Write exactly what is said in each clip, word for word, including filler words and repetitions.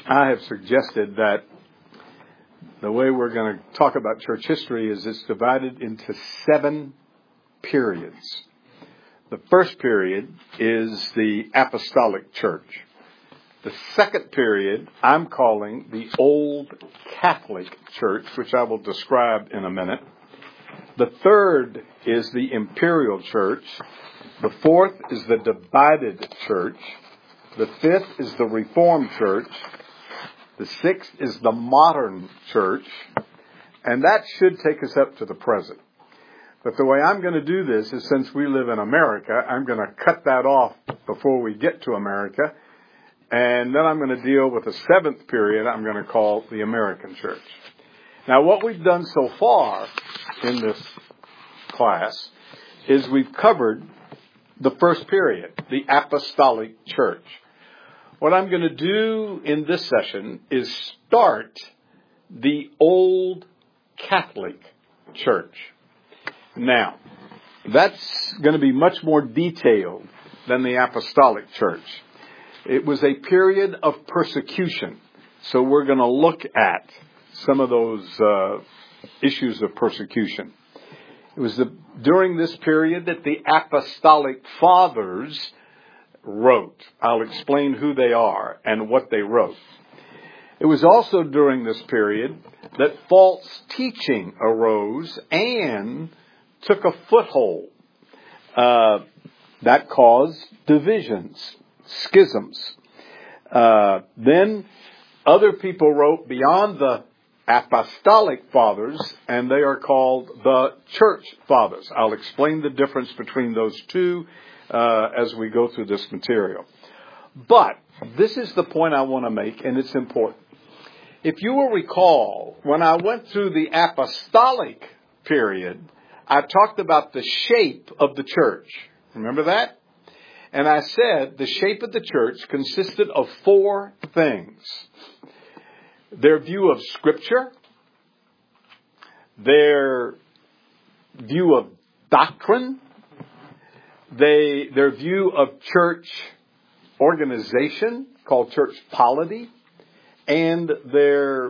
I have suggested that the way we're going to talk about church history is it's divided into seven periods. The first period is the apostolic church. The second period I'm calling the Old Catholic Church, which I will describe in a minute. The third is the Imperial Church. The fourth is the Divided Church. The fifth is the Reformed Church. The sixth is the Modern Church. And that should take us up to the present. But the way I'm going to do this is, since we live in America, I'm going to cut that off before we get to America. And then I'm going to deal with the seventh period I'm going to call the American Church. Now, what we've done so far in this class is we've covered the first period, the Apostolic Church. What I'm going to do in this session is start the Old Catholic Church. Now, that's going to be much more detailed than the Apostolic Church. It was a period of persecution, so we're going to look at some of those uh, issues of persecution. It was the, during this period that the Apostolic Fathers wrote. I'll explain who they are and what they wrote. It was also during this period that false teaching arose and took a foothold. Uh, that caused divisions, schisms. Uh, then other people wrote beyond the Apostolic Fathers, and they are called the Church Fathers. I'll explain the difference between those two uh, as we go through this material. But this is the point I want to make, and it's important. If you will recall, when I went through the Apostolic period, I talked about the shape of the church. Remember that? And I said the shape of the church consisted of four things. Their view of Scripture, their view of doctrine, they, their view of church organization, called church polity, and their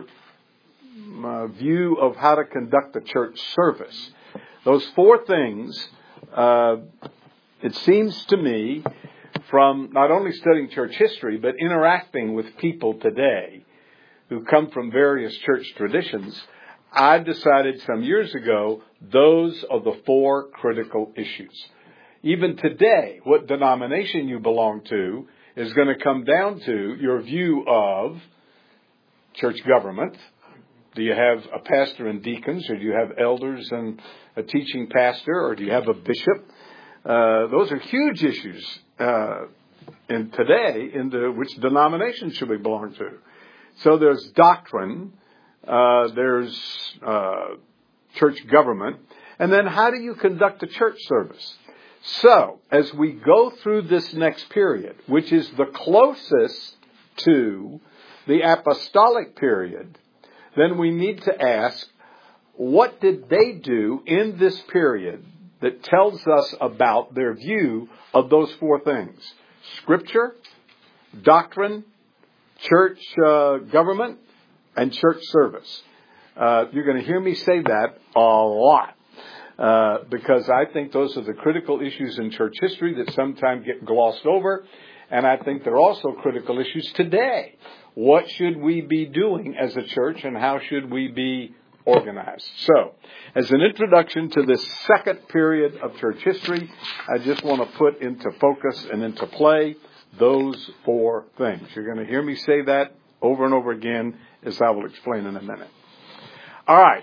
uh, view of how to conduct the church service. Those four things, uh, it seems to me, from not only studying church history, but interacting with people today who come from various church traditions, I decided some years ago those are the four critical issues. Even today, what denomination you belong to is going to come down to your view of church government. Do you have a pastor and deacons, or do you have elders and a teaching pastor, or do you have a bishop? Uh, those are huge issues uh, in today into which denomination should we belong to. So there's doctrine, uh, there's uh, church government, and then how do you conduct a church service? So as we go through this next period, which is the closest to the apostolic period, then we need to ask, what did they do in this period that tells us about their view of those four things? Scripture, doctrine, church uh, government, and church service. Uh, you're going to hear me say that a lot uh, because I think those are the critical issues in church history that sometimes get glossed over, and I think they're also critical issues today. What should we be doing as a church, and how should we be organized? So, as an introduction to this second period of church history, I just want to put into focus and into play those four things. You're going to hear me say that over and over again, as I will explain in a minute. All right.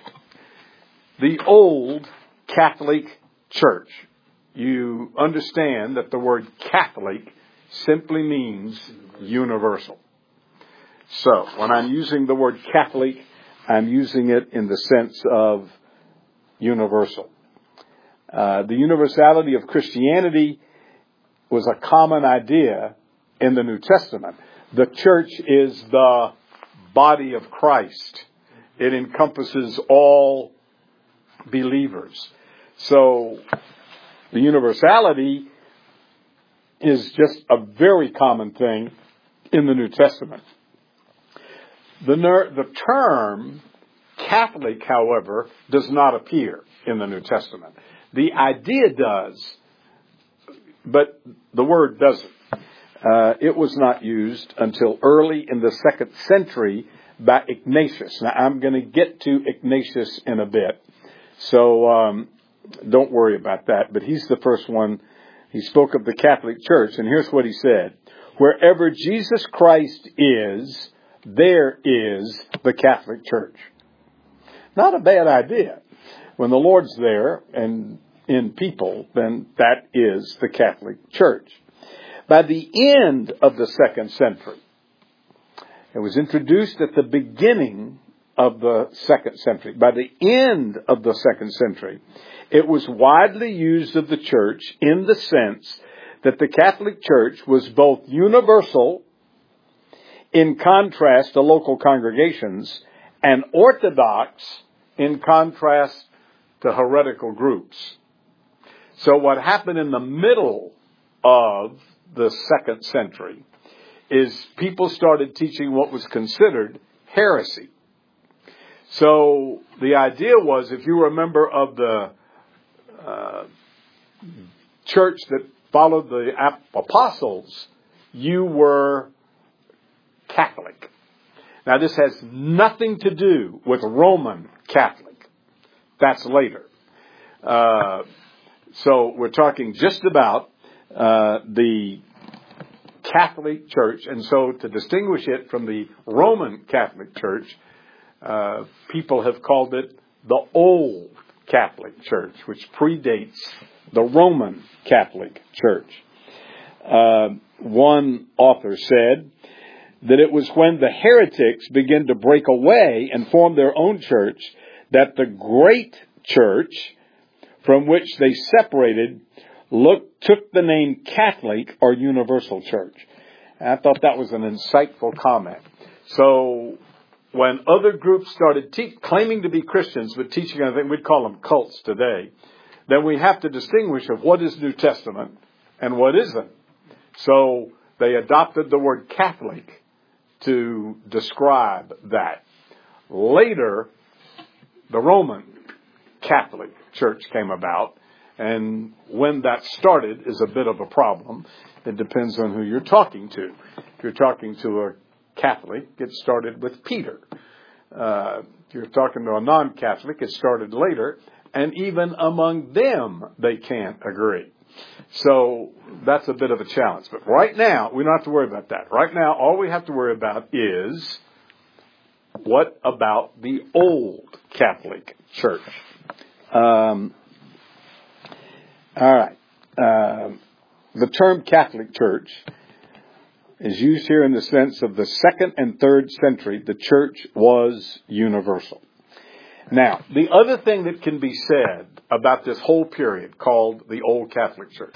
The Old Catholic Church. You understand that the word Catholic simply means universal. So, when I'm using the word Catholic, I'm using it in the sense of universal. Uh, the universality of Christianity was a common idea in the New Testament. The church is the body of Christ. It encompasses all believers. So the universality is just a very common thing in the New Testament. The, ner- the term Catholic, however, does not appear in the New Testament. The idea does, but the word doesn't. Uh, it was not used until early in the second century by Ignatius. Now, I'm going to get to Ignatius in a bit, so um, don't worry about that. But he's the first one. He spoke of the Catholic Church, and here's what he said. Wherever Jesus Christ is, there is the Catholic Church. Not a bad idea. When the Lord's there and in people, then that is the Catholic Church. By the end of the second century, it was introduced at the beginning of the second century. By the end of the second century, it was widely used of the church in the sense that the Catholic Church was both universal in contrast to local congregations and orthodox in contrast to heretical groups. So what happened in the middle of the second century is people started teaching what was considered heresy. So the idea was, if you were a member of the uh, church that followed the apostles, you were Catholic. Now, this has nothing to do with Roman Catholic. That's later. Uh, so we're talking just about uh, the Catholic Church. And so to distinguish it from the Roman Catholic Church, uh, people have called it the Old Catholic Church, which predates the Roman Catholic Church. Uh, one author said that it was when the heretics began to break away and form their own church that the great church from which they separated look, took the name Catholic or Universal Church. And I thought that was an insightful comment. So when other groups started te- claiming to be Christians but teaching, I think we'd call them cults today, then we have to distinguish of what is New Testament and what isn't. So they adopted the word Catholic to describe that. Later, the Roman Catholic Church came about, and when that started is a bit of a problem. It depends on who you're talking to. If you're talking to a Catholic, it started with Peter. Uh, if you're talking to a non-Catholic, it started later, and even among them, they can't agree. So that's a bit of a challenge. But right now, we don't have to worry about that. Right now, all we have to worry about is, what about the old Catholic Church? Um, all right. Um, the term Catholic Church is used here in the sense of the second and third century, the church was universal. Now, the other thing that can be said about this whole period called the Old Catholic Church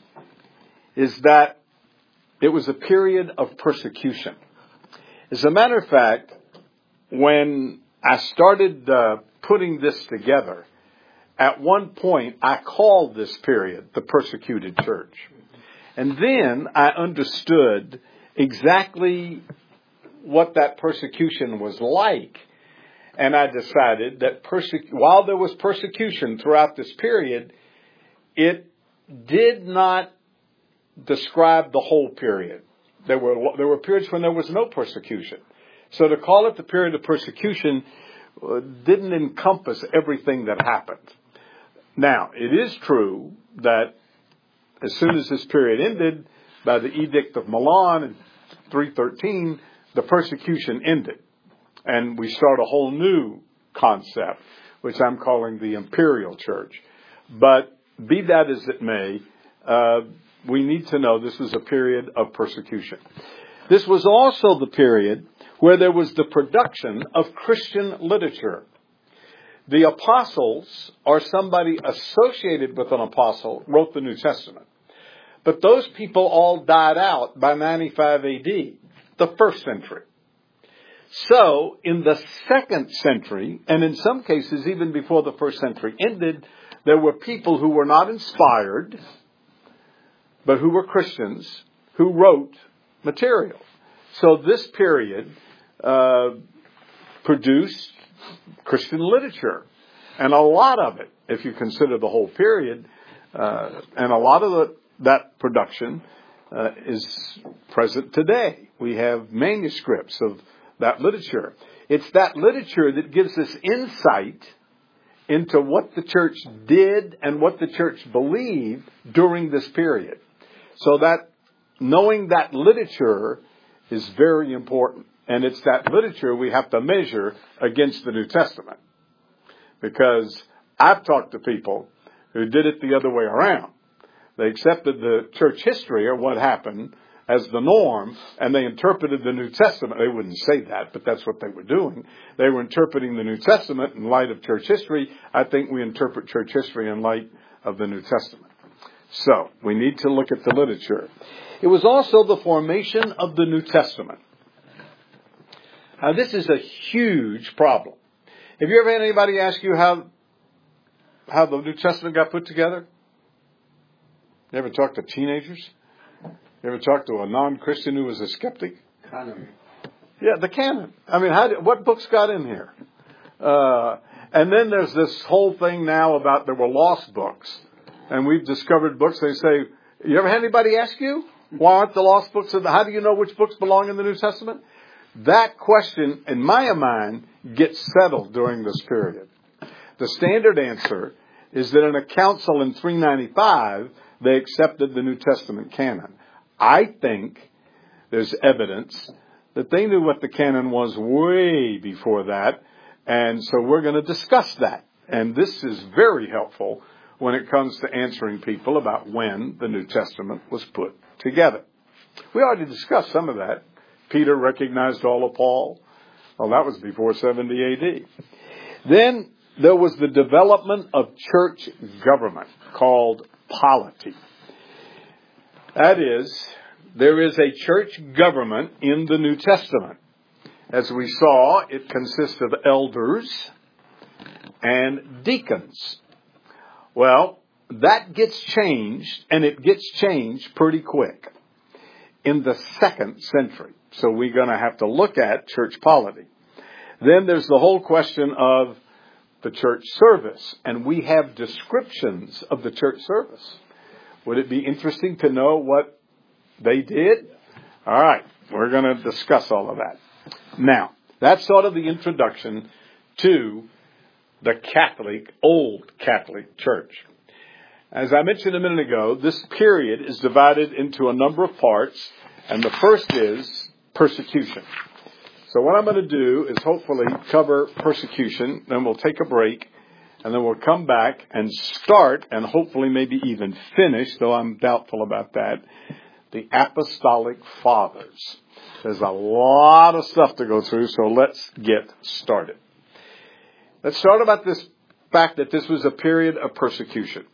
is that it was a period of persecution. As a matter of fact, when I started uh, putting this together, at one point I called this period the persecuted church. And then I understood exactly what that persecution was like. And I decided that perse- while there was persecution throughout this period, it did not describe the whole period. There were there were periods when there was no persecution. So to call it the period of persecution uh, didn't encompass everything that happened. Now, it is true that as soon as this period ended, by the Edict of Milan in three thirteen, the persecution ended. And we start a whole new concept, which I'm calling the Imperial Church. But be that as it may, uh, we need to know this was a period of persecution. This was also the period where there was the production of Christian literature. The apostles, or somebody associated with an apostle, wrote the New Testament. But those people all died out by ninety-five A D, the first century. So, in the second century, and in some cases even before the first century ended, there were people who were not inspired, but who were Christians, who wrote material. So this period uh, produced Christian literature. And a lot of it, if you consider the whole period, uh, and a lot of the, that production uh, is present today. We have manuscripts of that literature. It's that literature that gives us insight into what the church did and what the church believed during this period. So that knowing that literature is very important. And it's that literature we have to measure against the New Testament. Because I've talked to people who did it the other way around. They accepted the church history or what happened as the norm, and they interpreted the New Testament. They wouldn't say that, but that's what they were doing. They were interpreting the New Testament in light of church history. I think we interpret church history in light of the New Testament. So, we need to look at the literature. It was also the formation of the New Testament. Now, this is a huge problem. Have you ever had anybody ask you how how the New Testament got put together? You ever talked to teenagers? You ever talked to a non-Christian who was a skeptic? Canon. Yeah, the canon. I mean, how did, what books got in here? Uh, and then there's this whole thing now about there were lost books. And we've discovered books. They say, you ever had anybody ask you, why aren't the lost books? In the, how do you know which books belong in the New Testament? That question, in my mind, gets settled during this period. The standard answer is that in a council in three ninety-five, they accepted the New Testament canon. I think there's evidence that they knew what the canon was way before that, and so we're going to discuss that. And this is very helpful when it comes to answering people about when the New Testament was put together. We already discussed some of that. Peter recognized all of Paul. Well, that was before seventy A D. Then there was the development of church government called polity. That is, there is a church government in the New Testament. As we saw, it consists of elders and deacons. Well, that gets changed, and it gets changed pretty quick in the second century. So we're going to have to look at church polity. Then there's the whole question of the church service. And we have descriptions of the church service. Would it be interesting to know what they did? All right. We're going to discuss all of that. Now, that's sort of the introduction to the Catholic, old Catholic Church. As I mentioned a minute ago, this period is divided into a number of parts. And the first is persecution. So what I'm going to do is hopefully cover persecution, then we'll take a break, and then we'll come back and start, and hopefully maybe even finish, though I'm doubtful about that, the Apostolic Fathers. There's a lot of stuff to go through, so let's get started. Let's start about this fact that this was a period of persecution.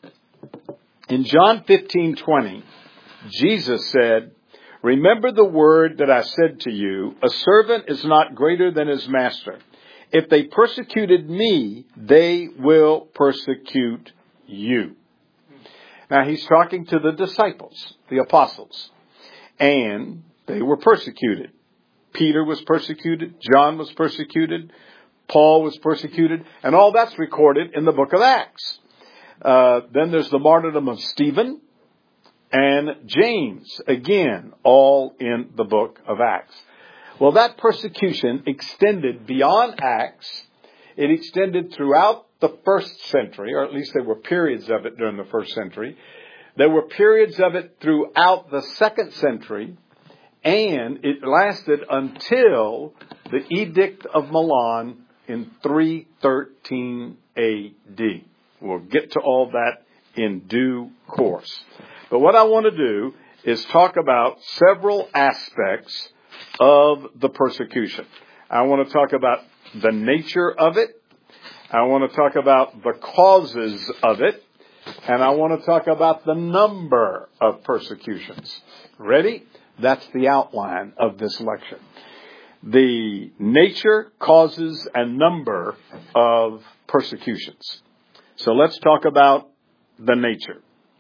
In John fifteen twenty, Jesus said, "Remember the word that I said to you, a servant is not greater than his master. If they persecuted me, they will persecute you." Now he's talking to the disciples, the apostles, and they were persecuted. Peter was persecuted, John was persecuted, Paul was persecuted, and all that's recorded in the book of Acts. Uh, then there's the martyrdom of Stephen and James, again, all in the book of Acts. Well, that persecution extended beyond Acts. It extended throughout the first century, or at least there were periods of it during the first century. There were periods of it throughout the second century, and it lasted until the Edict of Milan in three thirteen A D. We'll get to all that in due course. But what I want to do is talk about several aspects of the persecution. I want to talk about the nature of it. I want to talk about the causes of it. And I want to talk about the number of persecutions. Ready? That's the outline of this lecture. The nature, causes, and number of persecutions. So let's talk about the nature.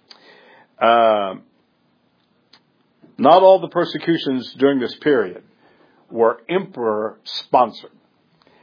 Uh, not all the persecutions during this period were emperor-sponsored.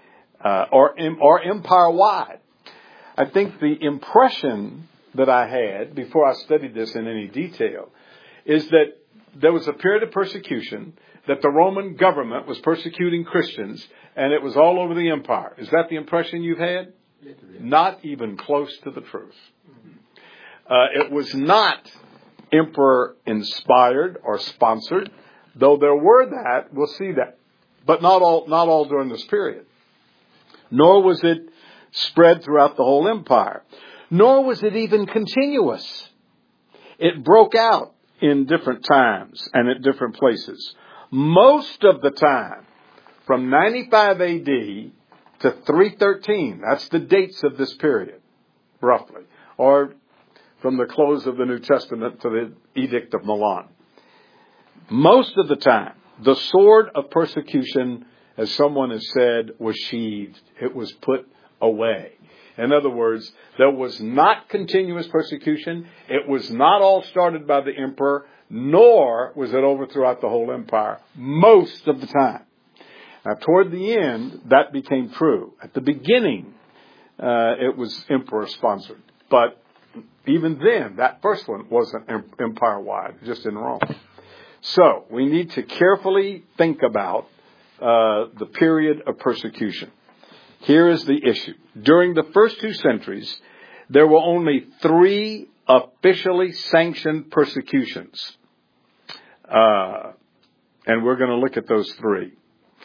uh, or, or empire-wide. I think the impression that I had before I studied this in any detail is that there was a period of persecution, that the Roman government was persecuting Christians, and it was all over the empire. Is that the impression you've had? Not even close to the truth. Uh, it was not emperor-inspired or sponsored, though there were that. We'll see that. But not all, not all during this period. Nor was it spread throughout the whole empire. Nor was it even continuous. It broke out in different times and at different places. Most of the time, from ninety-five A D to three thirteen, that's the dates of this period, roughly, or from the close of the New Testament to the Edict of Milan. Most of the time, the sword of persecution, as someone has said, was sheathed. It was put away. In other words, there was not continuous persecution. It was not all started by the emperor, nor was it over throughout the whole empire most of the time. Now, toward the end, that became true. At the beginning, uh, it was emperor-sponsored. But even then, that first one wasn't empire-wide, just in Rome. So, we need to carefully think about uh, the period of persecution. Here is the issue. During the first two centuries, there were only three officially sanctioned persecutions. Uh, and we're going to look at those three.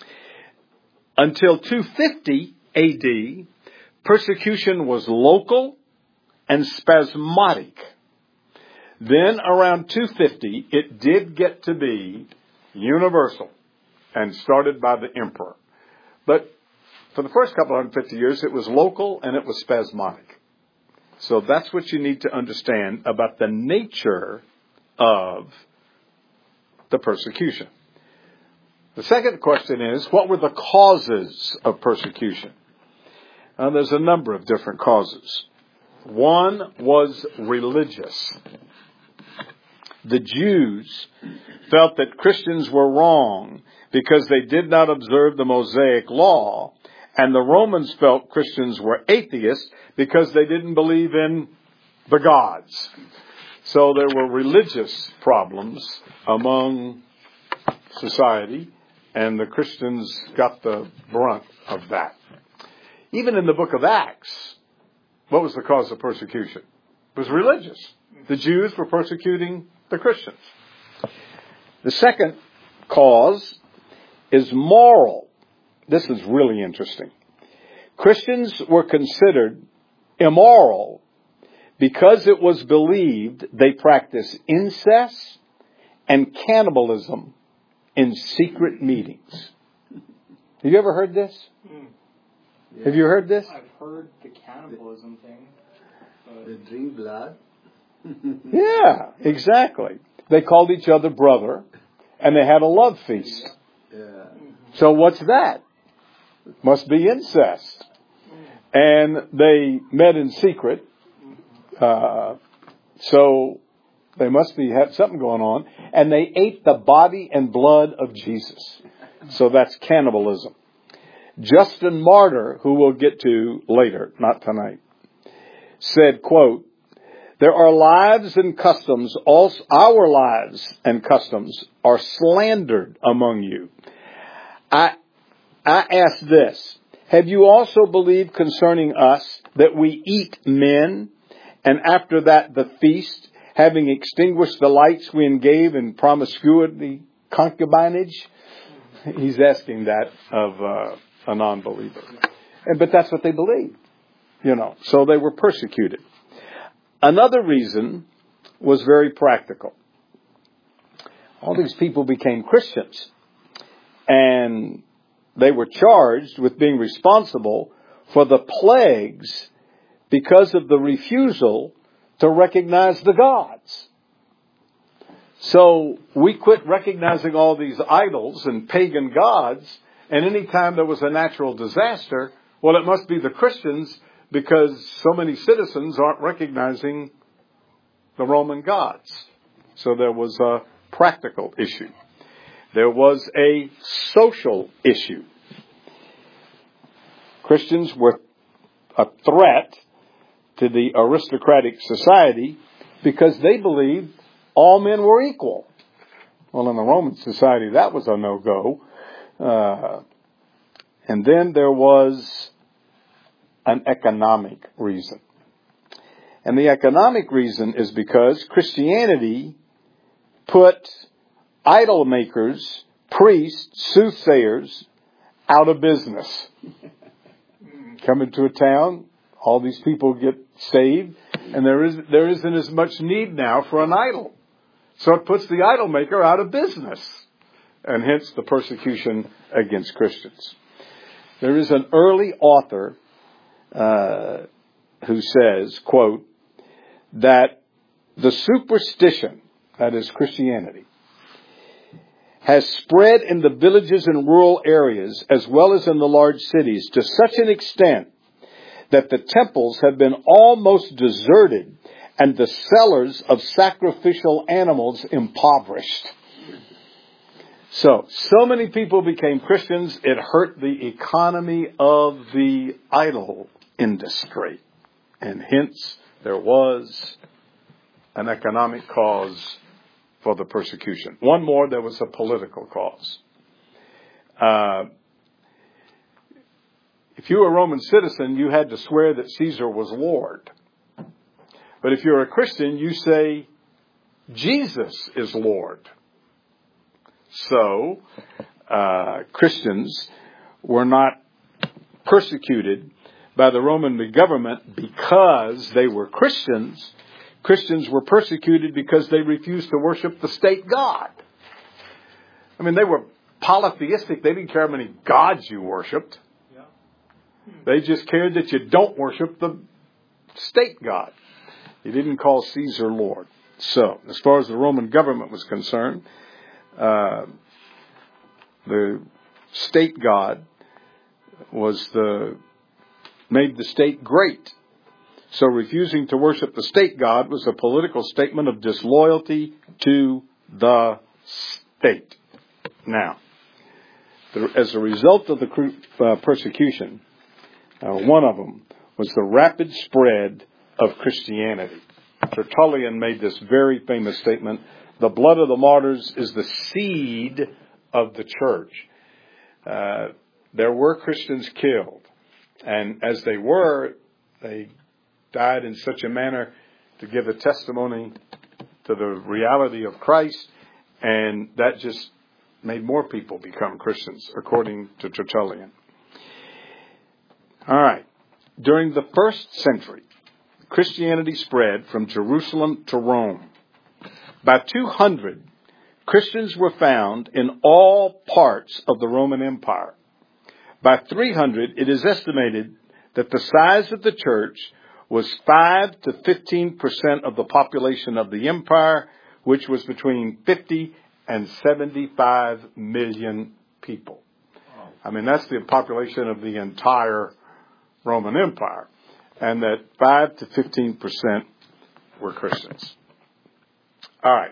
Until two fifty A D, persecution was local and spasmodic. Then around two fifty, it did get to be universal and started by the emperor. But for the first couple of hundred fifty years, it was local and it was spasmodic. So that's what you need to understand about the nature of the persecution. The second question is, what were the causes of persecution? Now, there's a number of different causes. One was religious. The Jews felt that Christians were wrong because they did not observe the Mosaic law, and the Romans felt Christians were atheists because they didn't believe in the gods. So there were religious problems among society, and the Christians got the brunt of that. Even in the book of Acts, what was the cause of persecution? It was religious. The Jews were persecuting the Christians. The second cause is moral. This is really interesting. Christians were considered immoral because it was believed they practiced incest and cannibalism in secret meetings. Have you ever heard this? Mm. Yeah. Have you heard this? I've heard the cannibalism thing. They drink blood. Yeah, exactly. They called each other brother, and they had a love feast. Yeah. So what's that? Must be incest. And they met in secret. Uh, so they must be have something going on. And they ate the body and blood of Jesus. So that's cannibalism. Justin Martyr, who we'll get to later, not tonight, said, quote, "There are lives and customs, also our lives and customs are slandered among you. I, I ask this, have you also believed concerning us that we eat men, and after that the feast, having extinguished the lights we engage in promiscuity, concubinage?" He's asking that of uh, a non-believer. And, but that's what they believed, you know, so they were persecuted. Another reason was very practical. All these people became Christians, and they were charged with being responsible for the plagues because of the refusal to recognize the gods. So we quit recognizing all these idols and pagan gods, and anytime there was a natural disaster, well, it must be the Christians because so many citizens aren't recognizing the Roman gods. So there was a practical issue. There was a social issue. Christians were a threat to the aristocratic society because they believed all men were equal. Well, in the Roman society, that was a no-go. Uh, and then there was an economic reason. And the economic reason is because Christianity put idol makers, priests, soothsayers out of business. Come into a town, all these people get saved, and there is there isn't as much need now for an idol. So it puts the idol maker out of business, and hence the persecution against Christians. There is an early author uh, who says, quote, that the superstition, that is Christianity, has spread in the villages and rural areas as well as in the large cities to such an extent that the temples have been almost deserted and the sellers of sacrificial animals impoverished. So, so many people became Christians, it hurt the economy of the idol industry. And hence, there was an economic cause for the persecution. One more, there was a political cause. Uh, if you were a Roman citizen, you had to swear that Caesar was Lord. But if you're a Christian, you say, Jesus is Lord. So, uh, Christians were not persecuted by the Roman government because they were Christians. Christians were persecuted because they refused to worship the state god. I mean, they were polytheistic. They didn't care how many gods you worshipped. Yeah. They just cared that you don't worship the state god. He didn't call Caesar Lord. So, as far as the Roman government was concerned, uh, the state god was the made the state great. So refusing to worship the state god was a political statement of disloyalty to the state. Now, the, as a result of the uh, persecution, uh, one of them was the rapid spread of Christianity. Tertullian made this very famous statement, the blood of the martyrs is the seed of the church. Uh, there were Christians killed, and as they were, they died in such a manner to give a testimony to the reality of Christ, and that just made more people become Christians, according to Tertullian. All right. During the first century, Christianity spread from Jerusalem to Rome. By two hundred, Christians were found in all parts of the Roman Empire. By three hundred, it is estimated that the size of the church was five to fifteen percent of the population of the empire, which was between fifty and seventy-five million people. I mean, that's the population of the entire Roman Empire. And that five to fifteen percent were Christians. All right.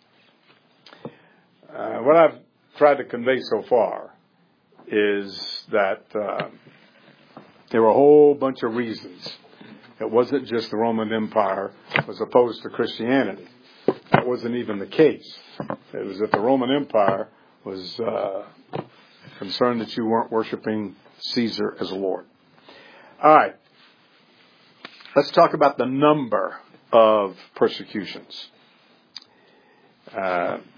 Uh, what I've tried to convey so far is that uh, there were a whole bunch of reasons. It wasn't just the Roman Empire was opposed to Christianity. That wasn't even the case. It was that the Roman Empire was uh, concerned that you weren't worshiping Caesar as Lord. All right. Let's talk about the number of persecutions. Uh,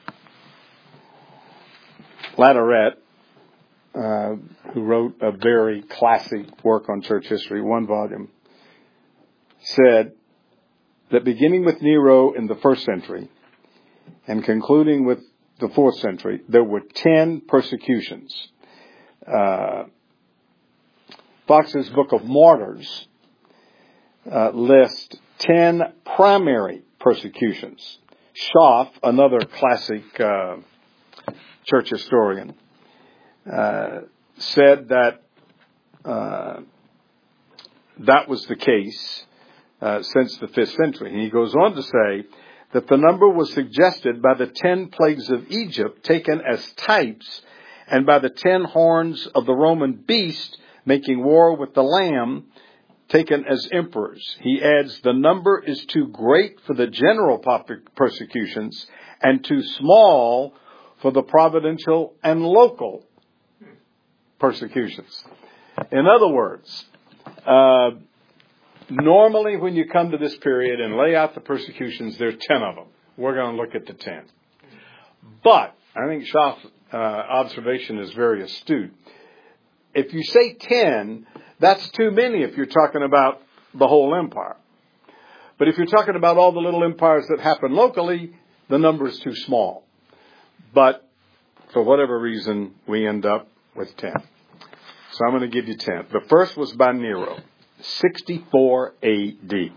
Latourette, uh, who wrote a very classic work on church history, one volume, said that beginning with Nero in the first century and concluding with the fourth century, there were ten persecutions. Uh, Fox's Book of Martyrs uh, lists ten primary persecutions. Schaff, another classic uh, church historian, uh, said that uh, that was the case uh, since the fifth century. And he goes on to say that the number was suggested by the ten plagues of Egypt taken as types and by the ten horns of the Roman beast making war with the Lamb, taken as emperors. He adds, the number is too great for the general persecutions and too small for the providential and local persecutions. In other words, uh, normally when you come to this period and lay out the persecutions, there are ten of them. We're going to look at the ten. But I think Shah's uh, observation is very astute. If you say ten, that's too many if you're talking about the whole empire. But if you're talking about all the little empires that happen locally, the number is too small. But for whatever reason, we end up with ten. So I'm going to give you ten. The first was by Nero, sixty-four A D.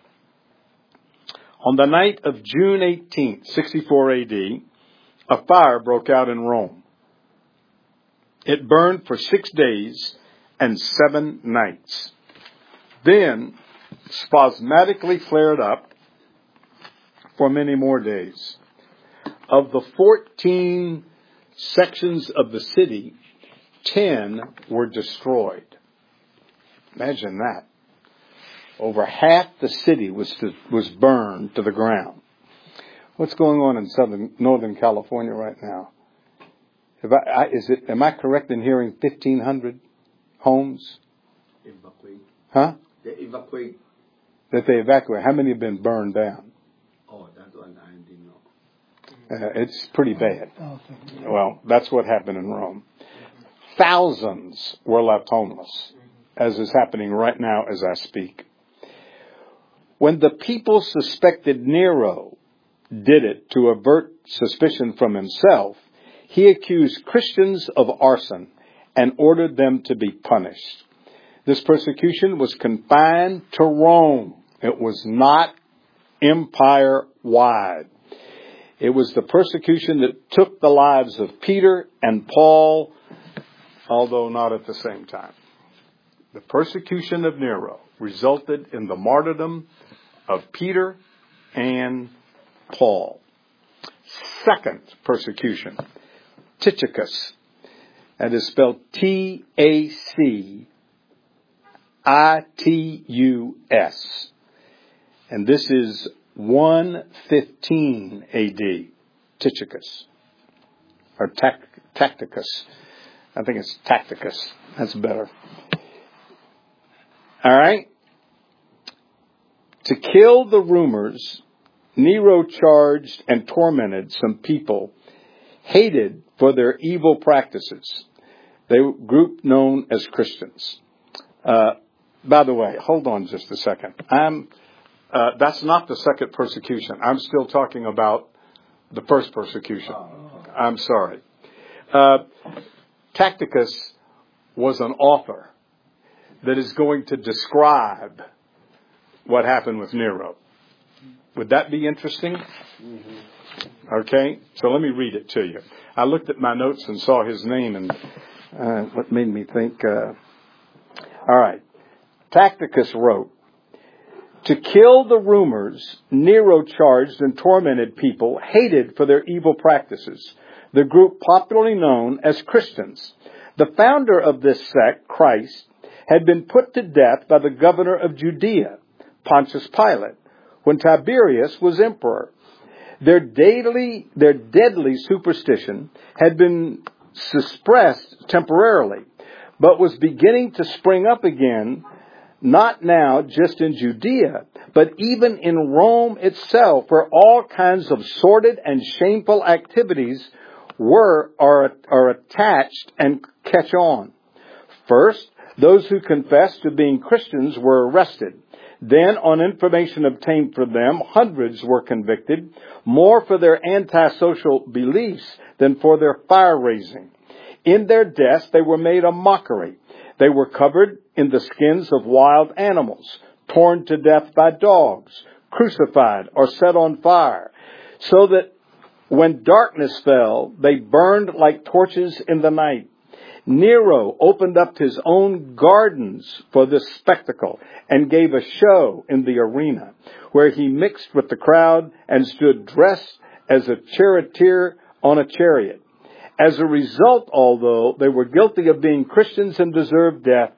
On the night of June eighteenth, sixty-four A D, a fire broke out in Rome. It burned for six days and seven nights. Then spasmodically flared up for many more days. Of the fourteen sections of the city, ten were destroyed. Imagine that. Over half the city was to, was burned to the ground. What's going on in southern Northern California right now? If I, I, is it? Am I correct in hearing fifteen hundred homes? Evacuate. Huh? They evacuate. That they evacuate. How many have been burned down? Oh, that one I didn't know. Uh, it's pretty bad. Well, that's what happened in Rome. Thousands were left homeless, as is happening right now as I speak. When the people suspected Nero did it to avert suspicion from himself, he accused Christians of arson and ordered them to be punished. This persecution was confined to Rome. It was not empire-wide. It was the persecution that took the lives of Peter and Paul, although not at the same time. The persecution of Nero resulted in the martyrdom of Peter and Paul. Second persecution, Tychicus. That is spelled T A C I T U S. And this is one fifteen A D. Tychicus. Or Tacticus. I think it's Tacticus. That's better. All right. To kill the rumors, Nero charged and tormented some people hated for their evil practices. They were a group known as Christians. Uh, by the way, hold on just a second. I'm, uh, that's not the second persecution. I'm still talking about the first persecution. I'm sorry. Uh, Tacticus was an author that is going to describe what happened with Nero. Would that be interesting? Mm-hmm. Okay, so let me read it to you. I looked at my notes and saw his name, and uh, what made me think. Uh, all right, Tacticus wrote, to kill the rumors, Nero charged and tormented people hated for their evil practices, the group popularly known as Christians. The founder of this sect, Christ, had been put to death by the governor of Judea, Pontius Pilate, when Tiberius was emperor. Their daily, their deadly superstition had been suppressed temporarily, but was beginning to spring up again, not now just in Judea, but even in Rome itself, where all kinds of sordid and shameful activities were are, are attached and catch on. First, those who confessed to being Christians were arrested. Then, on information obtained from them, hundreds were convicted, more for their antisocial beliefs than for their fire-raising. In their deaths, they were made a mockery. They were covered in the skins of wild animals, torn to death by dogs, crucified or set on fire, so that when darkness fell, they burned like torches in the night. Nero opened up his own gardens for this spectacle and gave a show in the arena, where he mixed with the crowd and stood dressed as a charioteer on a chariot. As a result, although they were guilty of being Christians and deserved death,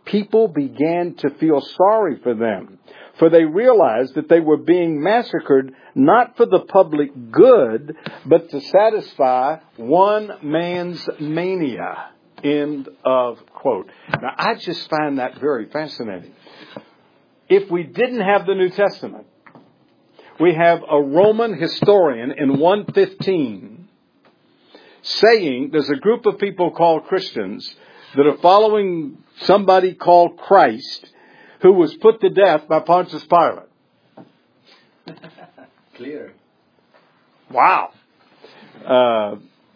people began to feel sorry for them, for they realized that they were being massacred not for the public good, but to satisfy one man's mania. End of quote. Now, I just find that very fascinating. If we didn't have the New Testament, we have a Roman historian in one fifteen saying there's a group of people called Christians that are following somebody called Christ who was put to death by Pontius Pilate. Clear. Wow. Uh,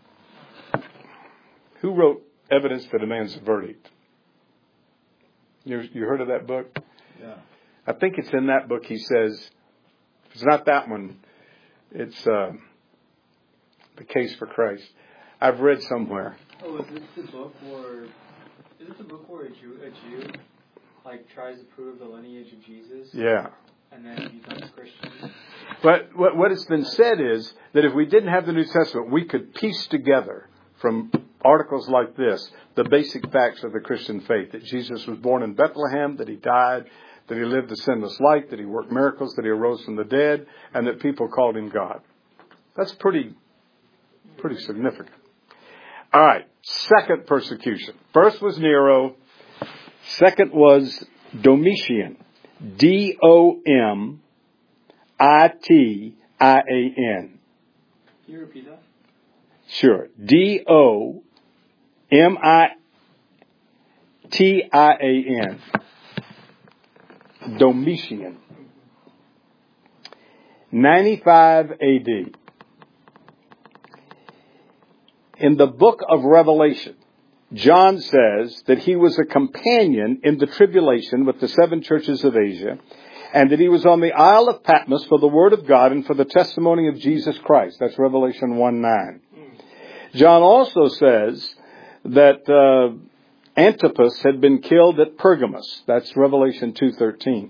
who wrote Evidence that Demands a Verdict? You, you heard of that book? Yeah. I think it's in that book he says, if it's not that one, it's uh, The Case for Christ. I've read somewhere. Oh, is this the book where, is this the book where a Jew, a Jew, like, tries to prove the lineage of Jesus? Yeah. And then he becomes Christian? But what, what has been said is that if we didn't have the New Testament, we could piece together from articles like this the basic facts of the Christian faith. That Jesus was born in Bethlehem, that he died, that he lived a sinless life, that he worked miracles, that he arose from the dead, and that people called him God. That's pretty, pretty significant. All right, second persecution. First was Nero. Second was Domitian. D O M I T I A N. Can you repeat that? Sure. D O M I T I A N. Domitian. ninety-five A D. In the book of Revelation, John says that he was a companion in the tribulation with the seven churches of Asia, and that he was on the Isle of Patmos for the word of God and for the testimony of Jesus Christ. That's Revelation one nine. John also says that uh, Antipas had been killed at Pergamos. That's Revelation two thirteen.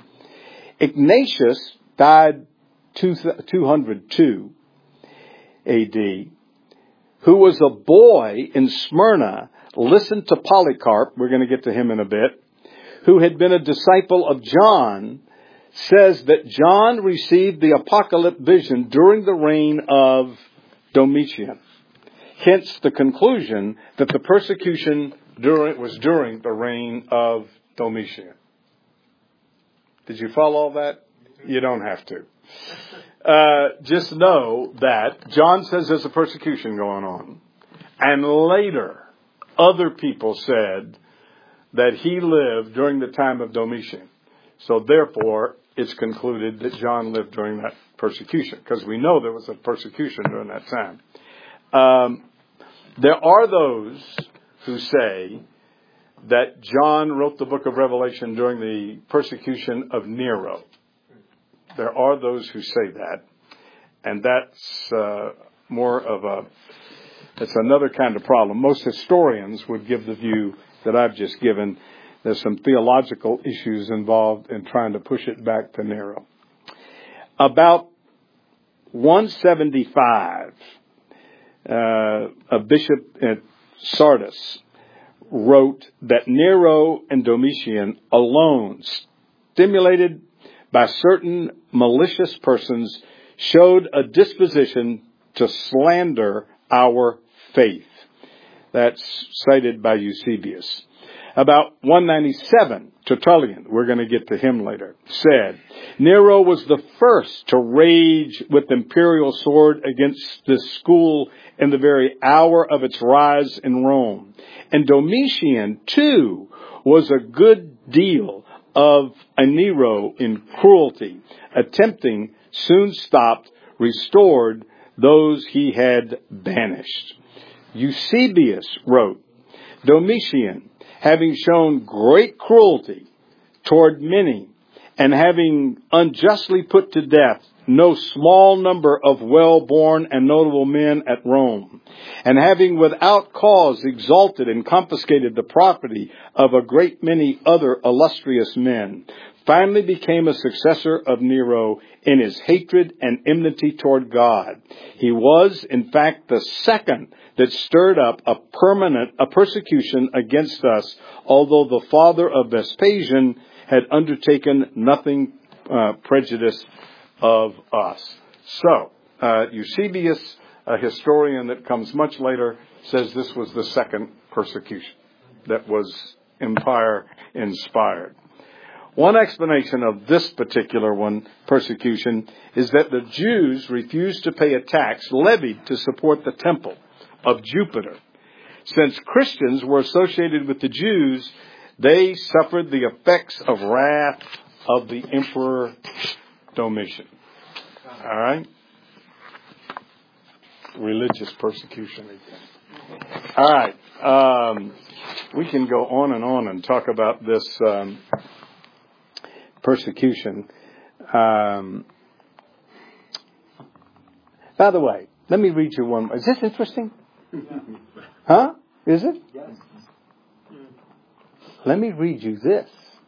Ignatius died two hundred two A D, who was a boy in Smyrna, listened to Polycarp, we're going to get to him in a bit, who had been a disciple of John, says that John received the apocalyptic vision during the reign of Domitian. Hence the conclusion that the persecution during, was during the reign of Domitian. Did you follow all that? You don't have to. Uh, just know that John says there's a persecution going on. And later, other people said that he lived during the time of Domitian. So therefore, it's concluded that John lived during that persecution, because we know there was a persecution during that time. Um, there are those who say that John wrote the book of Revelation during the persecution of Nero. There are those who say that, and that's uh, more of a, it's another kind of problem. Most historians would give the view that I've just given. There's some theological issues involved in trying to push it back to Nero. About one seventy-five, uh, a bishop at Sardis wrote that Nero and Domitian alone, stimulated by certain malicious persons, showed a disposition to slander our faith. That's cited by Eusebius. About one ninety-seven, Tertullian, we're going to get to him later, said, Nero was the first to rage with imperial sword against this school in the very hour of its rise in Rome. And Domitian, too, was a good deal of a Nero in cruelty, attempting, soon stopped, restored those he had banished. Eusebius wrote, Domitian, having shown great cruelty toward many, and having unjustly put to death no small number of well-born and notable men at Rome, and having without cause exalted and confiscated the property of a great many other illustrious men, finally became a successor of Nero in his hatred and enmity toward God. He was, in fact, the second that stirred up a permanent, a persecution against us, although the father of Vespasian had undertaken nothing uh, prejudice of us. So, uh, Eusebius, a historian that comes much later, says this was the second persecution that was empire inspired. One explanation of this particular one, persecution, is that the Jews refused to pay a tax levied to support the temple of Jupiter. Since Christians were associated with the Jews, they suffered the effects of wrath of the Emperor Domitian. All right? Religious persecution. All right. Um, we can go on and on and talk about this um, persecution. Um, by the way, let me read you one. Is this interesting? Huh? Is it? Yes. Let me read you this.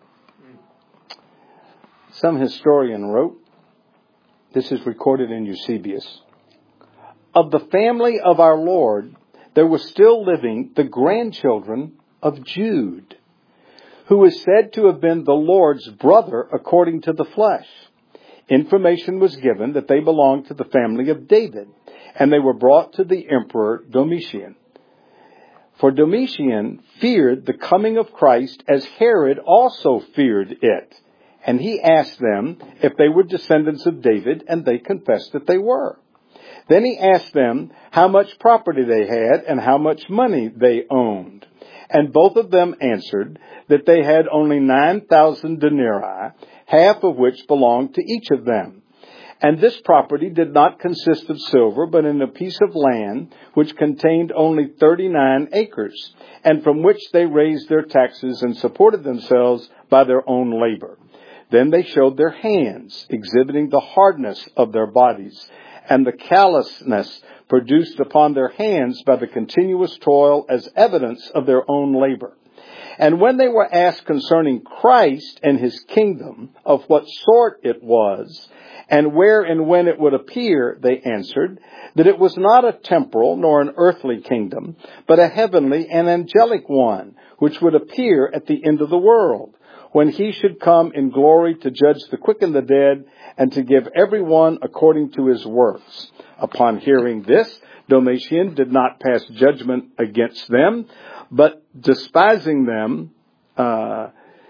Some historian wrote, this is recorded in Eusebius, of the family of our Lord, there were still living the grandchildren of Jude, who is said to have been the Lord's brother according to the flesh. Information was given that they belonged to the family of David, and they were brought to the Emperor Domitian. For Domitian feared the coming of Christ as Herod also feared it. And he asked them if they were descendants of David, and they confessed that they were. Then he asked them how much property they had and how much money they owned. And both of them answered that they had only nine thousand denarii, half of which belonged to each of them. And this property did not consist of silver, but in a piece of land which contained only thirty-nine acres, and from which they raised their taxes and supported themselves by their own labor. Then they showed their hands, exhibiting the hardness of their bodies, and the callousness produced upon their hands by the continuous toil as evidence of their own labor. And when they were asked concerning Christ and his kingdom, of what sort it was, and where and when it would appear, they answered that it was not a temporal nor an earthly kingdom, but a heavenly and angelic one, which would appear at the end of the world, when he should come in glory to judge the quick and the dead, and to give everyone according to his works. Upon hearing this, Domitian did not pass judgment against them, but despising them uh,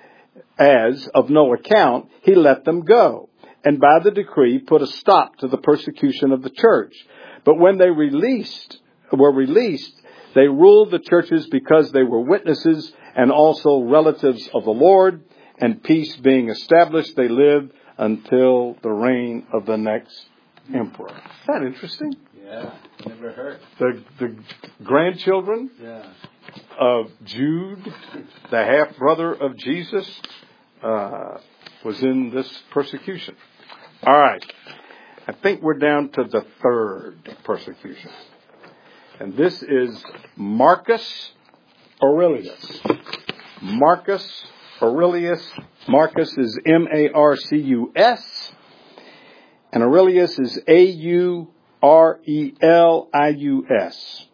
as of no account, he let them go, and by the decree put a stop to the persecution of the church. But when they released were released, they ruled the churches because they were witnesses and also relatives of the Lord, and peace being established, they lived until the reign of the next emperor. Isn't that interesting? Yeah, never heard. The the grandchildren Yeah. of Jude, the half brother of Jesus, uh, was in this persecution. All right. I think we're down to the third persecution. And this is Marcus Aurelius. Marcus Aurelius. Marcus is M A R C U S. And Aurelius is A U R E L I U S.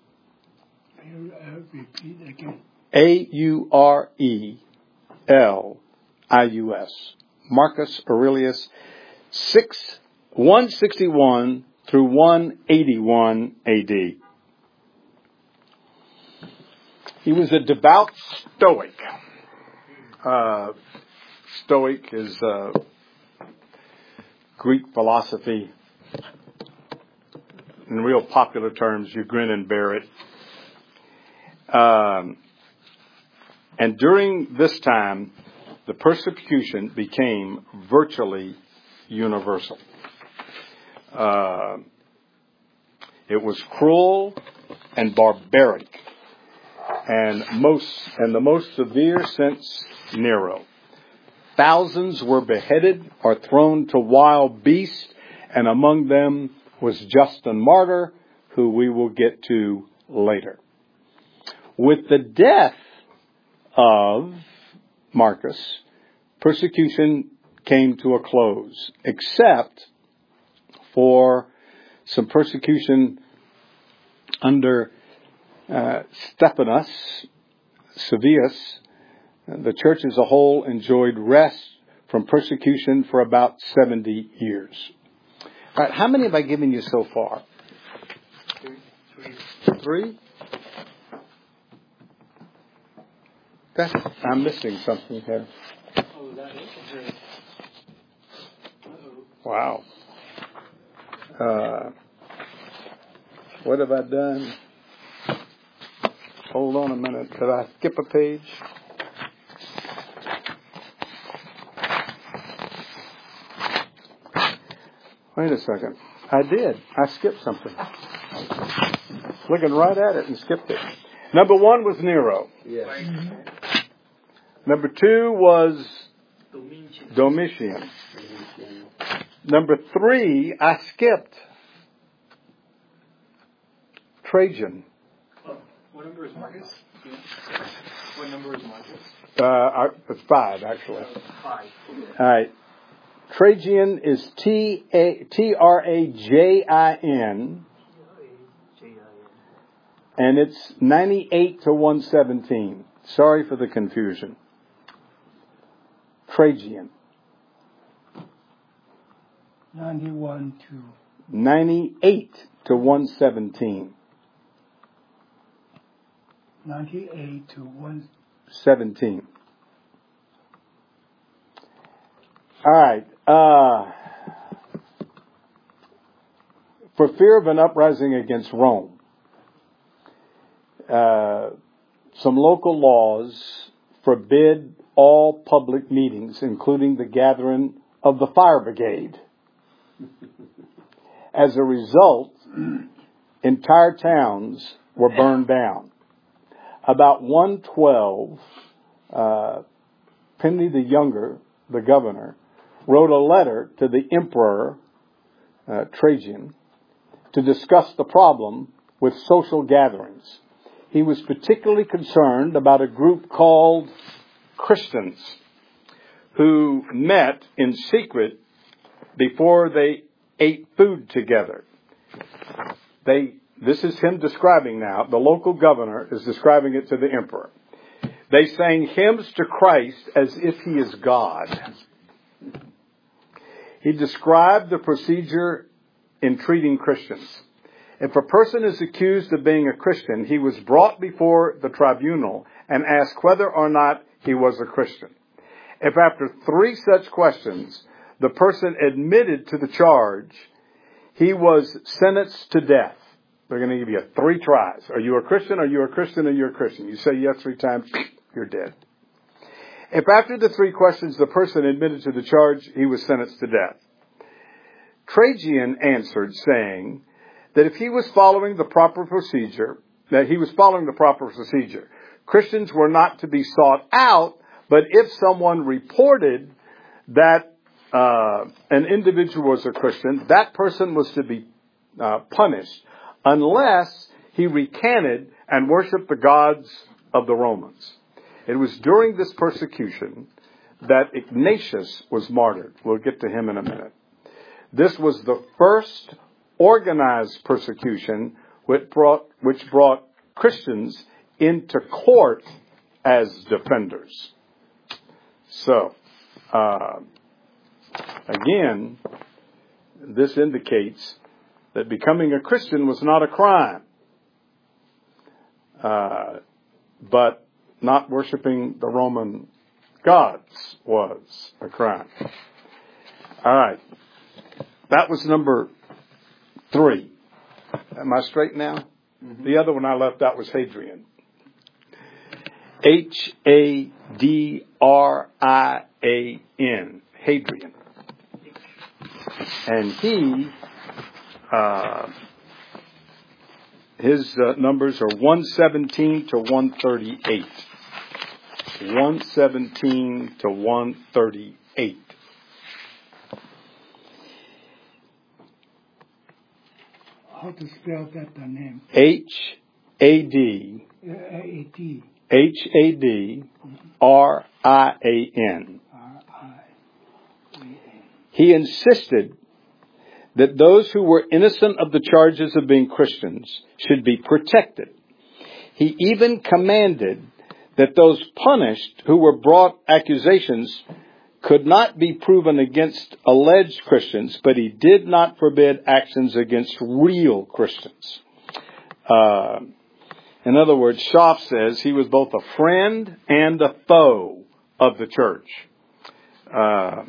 Repeat again. A U R E L I U S. Marcus Aurelius, six, one sixty-one through one eighty-one A D. He was a devout Stoic. Uh, Stoic is uh, Greek philosophy. In real popular terms, you grin and bear it. Um, and during this time, the persecution became virtually universal. Uh, it was cruel and barbaric, and most and the most severe since Nero. Thousands were beheaded or thrown to wild beasts, and among them was Justin Martyr, who we will get to later. With the death of Marcus, persecution came to a close, except for some persecution under uh, Stephanus Severus. The church as a whole enjoyed rest from persecution for about seventy years. All right, how many have I given you so far? Three. Three? That's, I'm missing something here. Oh, that is Wow. Uh, what have I done? Hold on a minute. Did I skip a page? Wait a second. I did. I skipped something. Looking right at it and skipped it. Number one was Nero. Yes. Mm-hmm. Number two was Domitian. Number three, I skipped Trajan. Oh, what number is Marcus? Yeah. What number is Marcus? Uh, it's five, actually. Uh, five. All right. Trajan is T A T R A J I N, and it's ninety-eight to one seventeen. Sorry for the confusion. Trajan. ninety-one to ninety-eight to one seventeen. ninety-eight to one seventeen. All right. Uh, for fear of an uprising against Rome, uh, some local laws forbid all public meetings, including the gathering of the fire brigade. As a result, entire towns were burned down. About one twelve, uh, Pliny the Younger, the governor, wrote a letter to the emperor, uh, Trajan, to discuss the problem with social gatherings. He was particularly concerned about a group called Christians who met in secret before they ate food together. They, this is him describing now, the local governor is describing it to the emperor. They sang hymns to Christ as if he is God. He described the procedure in treating Christians. If a person is accused of being a Christian, he was brought before the tribunal and asked whether or not he was a Christian. If after three such questions, the person admitted to the charge, he was sentenced to death. They're going to give you three tries. Are you a Christian? Are you a Christian? Are you a Christian? You say yes three times, you're dead. If after the three questions the person admitted to the charge, he was sentenced to death. Trajan answered, saying that if he was following the proper procedure, that he was following the proper procedure, Christians were not to be sought out, but if someone reported that uh, an individual was a Christian, that person was to be uh, punished unless he recanted and worshiped the gods of the Romans. It was during this persecution that Ignatius was martyred. We'll get to him in a minute. This was the first organized persecution which brought, which brought Christians into court as defenders. So, uh, again, this indicates that becoming a Christian was not a crime, uh, but not worshiping the Roman gods was a crime. All right. That was number three. Am I straight now? Mm-hmm. The other one I left out was Hadrian. H A D R I A N. Hadrian. And he, uh, his uh, numbers are one seventeen to one thirty-eight. one seventeen to one thirty-eight. How to spell that the name? H A D A D H A D R I A N. R He insisted that those who were innocent of the charges of being Christians should be protected. He even commanded that those punished who were brought accusations could not be proven against alleged Christians, but he did not forbid actions against real Christians. Uh, in other words, Schaff says he was both a friend and a foe of the church. Uh,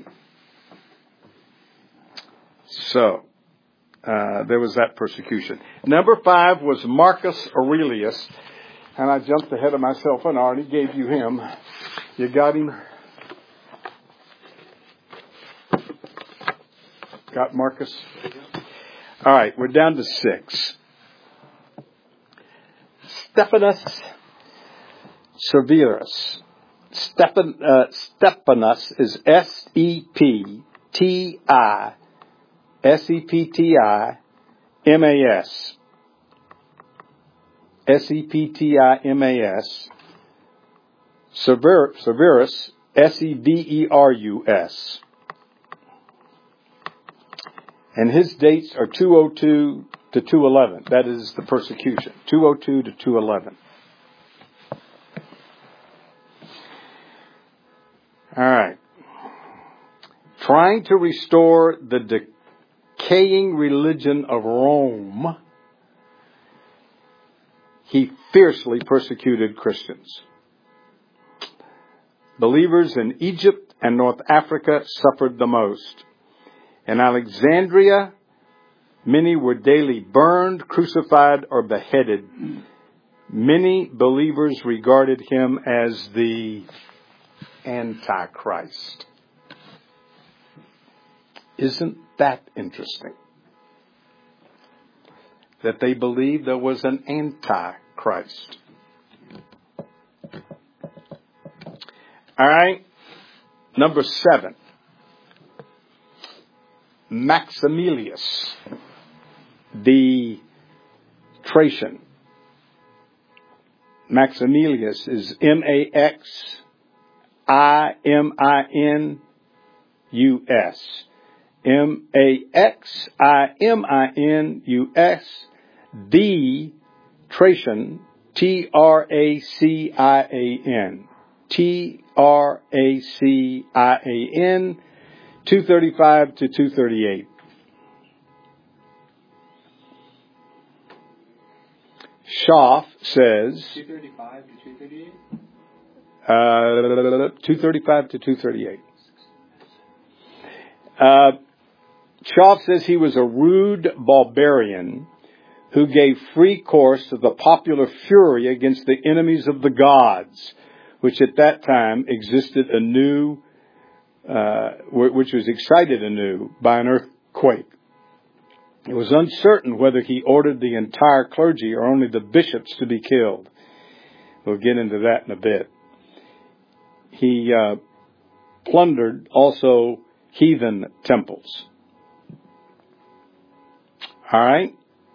so, uh, there was that persecution. Number five was Marcus Aurelius. And I jumped ahead of myself and already gave you him. You got him? Got Marcus? All right, we're down to six. Stephanus Severus. Stephan, uh, Stephanus is S E P T I S E P T I M A S. S E P T I M A S. Sever, Severus, S E V E R U S. And his dates are two oh two to two eleven. That is the persecution. two oh two to two eleven. All right. Trying to restore the decaying religion of Rome, he fiercely persecuted Christians. Believers in Egypt and North Africa suffered the most. In Alexandria, many were daily burned, crucified, or beheaded. Many believers regarded him as the Antichrist. Isn't that interesting? That they believed there was an Antichrist. All right. Number seven. Maximilius, the Tracian. Maximilius is M A X I M I N U S. M A X I M I N U S. The Tracian, T R A C I A N. T R A C I A N, two thirty-five to two thirty-eight. Schaff says... two thirty-five to two thirty-eight? Uh, two thirty-five to two thirty-eight. Uh, Schaff says he was a rude barbarian who gave free course to the popular fury against the enemies of the gods, which at that time existed anew, uh, which was excited anew by an earthquake. It was uncertain whether he ordered the entire clergy or only the bishops to be killed. We'll get into that in a bit. He uh, plundered also heathen temples. All right.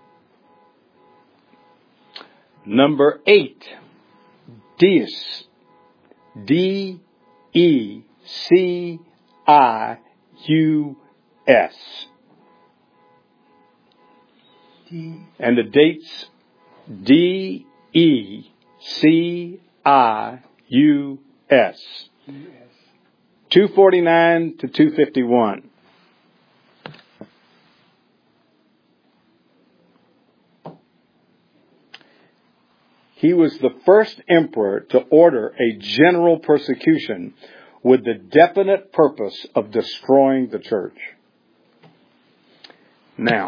Number eight, Deus. D E C I U S. D. And the dates, D E C I U S. two forty-nine to two fifty-one. He was the first emperor to order a general persecution with the definite purpose of destroying the church. Now,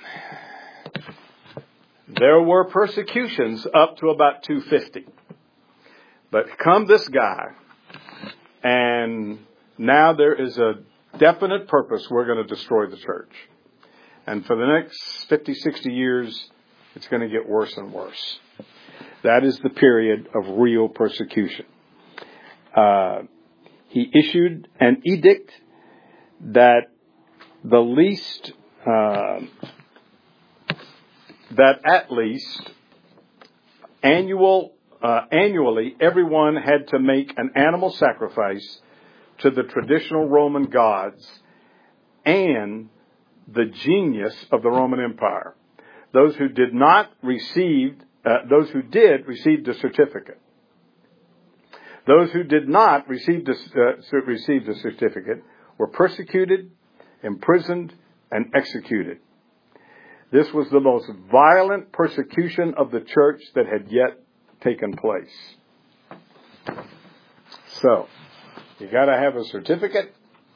there were persecutions up to about two fifty. But come this guy, and now there is a definite purpose: we're going to destroy the church. And for the next fifty, sixty years, it's going to get worse and worse. That is the period of real persecution. Uh, he issued an edict that the least, uh, that at least annual, uh, annually everyone had to make an animal sacrifice to the traditional Roman gods and the genius of the Roman Empire. Those who did not receive, uh, those who did received a certificate. Those who did not receive the, uh, receive the certificate were persecuted, imprisoned, and executed. This was the most violent persecution of the church that had yet taken place. So, you got to have a certificate.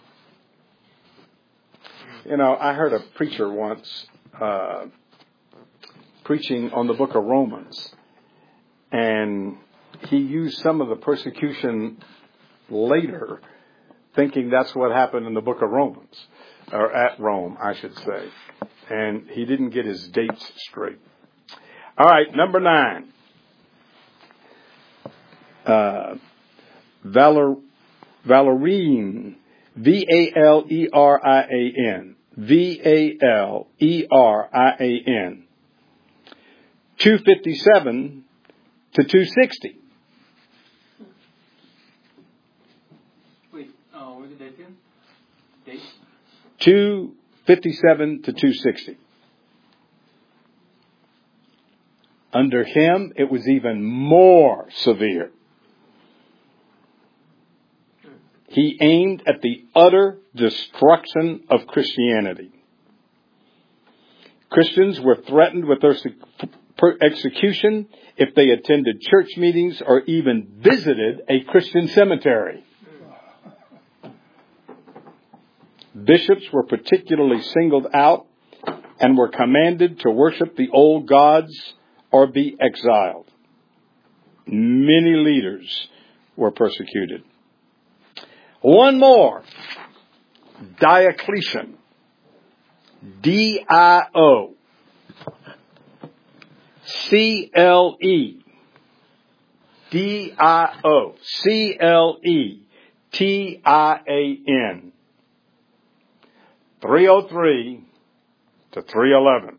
You know, I heard a preacher once uh, preaching on the book of Romans, and he used some of the persecution later, thinking that's what happened in the book of Romans, or at Rome, I should say. And he didn't get his dates straight. All right, number nine. Uh, Valor, Valerian, V A L E R I A N, V A L E R I A N, two fifty-seven to two sixty. Wait, uh, what did that do? Date? two fifty-seven to two sixty. Under him, it was even more severe. He aimed at the utter destruction of Christianity. Christians were threatened with execution if they attended church meetings or even visited a Christian cemetery. Bishops were particularly singled out and were commanded to worship the old gods or be exiled. Many leaders were persecuted. One more. Diocletian. D I O C L E D I O C L E T I A N three oh three to three eleven.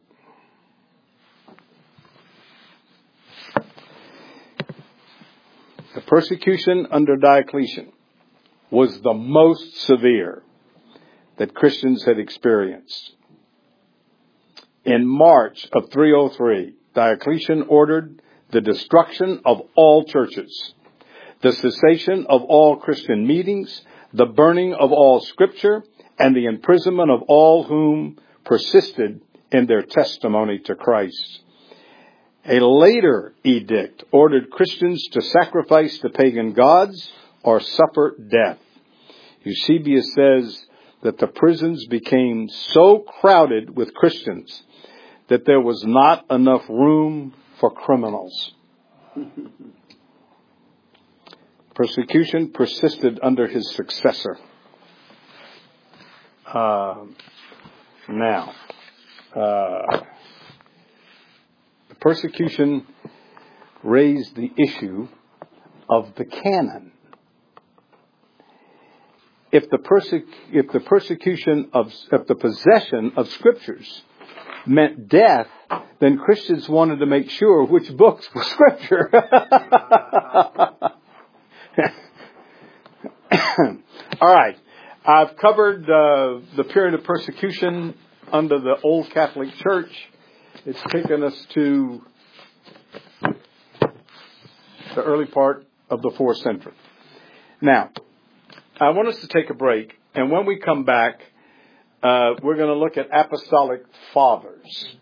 The persecution under Diocletian was the most severe that Christians had experienced. In March of three oh three, Diocletian ordered the destruction of all churches, the cessation of all Christian meetings, the burning of all scripture, and the imprisonment of all whom persisted in their testimony to Christ. A later edict ordered Christians to sacrifice to pagan gods or suffer death. Eusebius says that the prisons became so crowded with Christians that there was not enough room for criminals. Persecution persisted under his successor. Uh, now, uh, the persecution raised the issue of the canon. If the perse- if the persecution of if the possession of scriptures meant death, then Christians wanted to make sure which books were scripture. All right. I've covered uh, the period of persecution under the Old Catholic Church. It's taken us to the early part of the fourth century. Now, I want us to take a break, and when we come back, uh, we're going to look at apostolic fathers.